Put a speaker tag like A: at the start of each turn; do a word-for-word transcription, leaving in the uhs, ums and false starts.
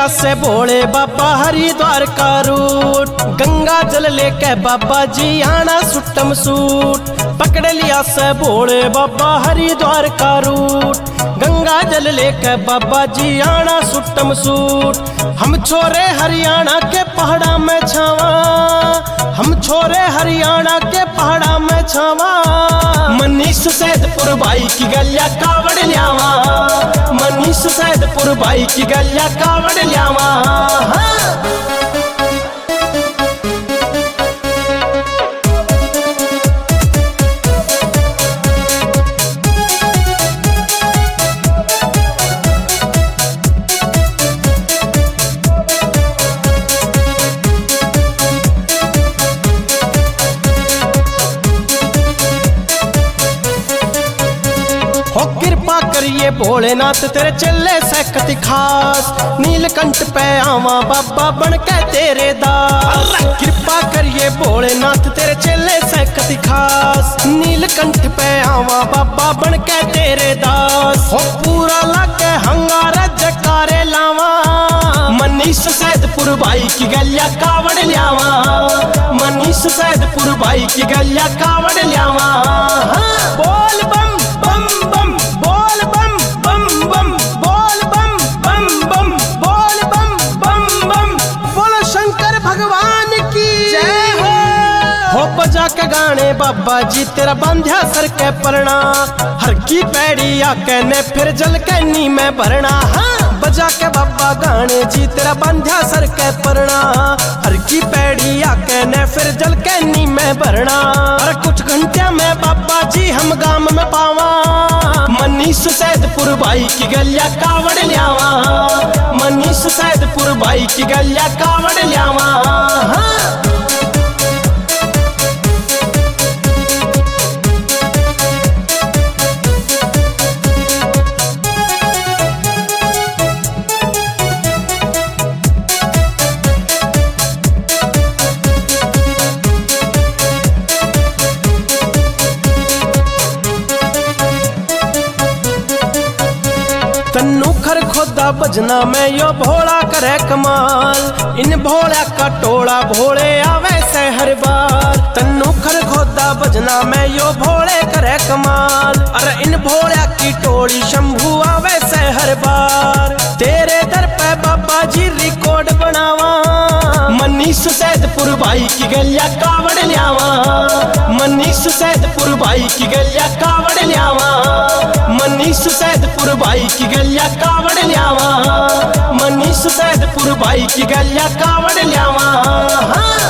A: लिया से भोले बाबा हरिद्वार का रूट। गंगा जल लेके बाबा जी आना सुट्टम सूट। पकड़ लिया से भोले बाबा हरिद्वार का रूट। गंगा जल लेके बाबा जी आना सुट्टम सूट। हम छोरे हरियाणा के पहाड़ा में छावा, हम छोरे हरियाणा के पहाड़ा में छावा। मनीष सैदपुर भाई की गलिया कावड़ ल्यावा, मनीष सैदपुर भाई की गलिया कावड़ ल्यावा। हाँ। हो कृपा करिए भोलेनाथ तेरे चले सकती खास। नीलकंठ पे आवा बाबा बन के तेरे दास। कृपा करिए भोलेनाथ तेरे चले सकती खास। नीलकंठ पे आवा बाबा बन के तेरे दास। हो पूरा लाके हंगारा जकारे लावा। मनीष सैदपुर भाई की गलिया कावड़ ल्यावा, मनीष सैदपुर भाई की गलिया कावड़ ल्यावा। हाँ। बोल बम बम बम बोल बम बम बम बोल बम बम बम बोल बम बम बम। बोलो शंकर भगवान की जय हो। हो बजा के गाने बाबा जी तेरा बांध्या सर के परना। हर की पैड़ी आके ने फिर जल के नी में भरना। हाँ। बजा के बाबा गाने जी तेरा बांध्या सर के परना। हर की पैड़ी आके ने फिर जल के नी में भरना। और कुछ घंटे में बाबा जी हम गांव में पावा। मनीष सैदपुर भाई की गलिया कावड़ ल्यावा, मनीष सैदपुर भाई की गलिया कावड़ ल्यावा। हाँ। तन्नू खर खोदा बजना में यो भोला करे कमाल। इन भोला का टोला भोले आवे से हर बार। तन्नू खर खोदा बजना में यो भोले करे कमाल। अरे इन भोला की टोली शंभू आवे से हर बार। तेरे दर पे बाबा जी रिकॉर्ड बनावा। मनीष सैदपुर भाई की गलिया कावड़ ल्यावा, मनीष सैदपुर भाई की गलिया कावड़ ल्यावा। मनीष सैदपुर भाई की गलिया कावड़ ल्यावा, मनीष सैदपुर भाई की गलिया कावड़ ल्यावा। हाँ।